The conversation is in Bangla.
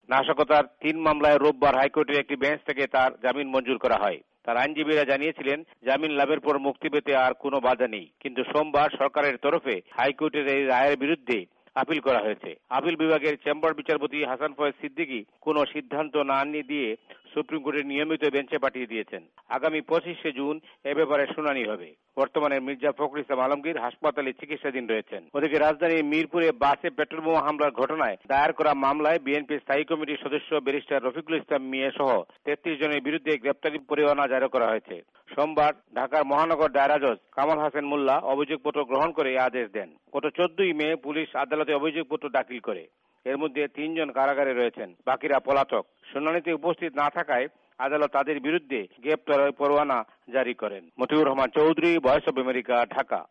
নাশকতার 3 মামলায় রোববার হাইকোর্টের একটি বেঞ্চ থেকে তার জামিন মঞ্জুর করা হয়। তার আইনজীবীরা জানিয়েছিলেন জামিন লাভের পর মুক্তি পেতে আর কোনো বাধা নেই, কিন্তু সোমবার সরকারের তরফে হাইকোর্টের এই রায়ের বিরুদ্ধে আপিল করা হয়েছে। আপিল বিভাগের চেম্বার বিচারপতি হাসান ফয়েজ সিদ্দিকী কোনো সিদ্ধান্ত না দিয়ে সুপ্রিম কোর্টের নিয়মিত বেঞ্চে পাঠিয়ে দিয়েছেন। আগামী 25শে জুন এ ব্যাপারে শুনানি হবে। বর্তমানে মির্জা ফখরুল ইসলাম আলমগীর হাসপাতালে চিকিৎসাধীন রয়েছেন। ওদিকে রাজধানীর মিরপুরে বাসে পেট্রোল বোমা হামলার ঘটনায় দায়ের করা মামলায় বিএনপির স্থায়ী কমিটির সদস্য ব্যারিস্টার রফিকুল ইসলাম মিয়া সহ 33 জনের বিরুদ্ধে গ্রেপ্তারি পরোয়ানা জারি করা হয়েছে। সোমবার ঢাকার মহানগর দায়রা জজ কামাল হাসান মোল্লা অভিযোগপত্র গ্রহণ করে এই আদেশ দেন। গত 14ই মে পুলিশ আদালতে অভিযোগপত্র দাখিল করে। এর মধ্যে 3 জন কারাগারে রয়েছেন, বাকিরা পলাতক। শুনানিতে উপস্থিত না থাকায় আদালত তাদের বিরুদ্ধে গ্রেপ্তারি পরোয়ানা জারি করেন। Motiur Rahman Chowdhury, voice of America, Dhaka.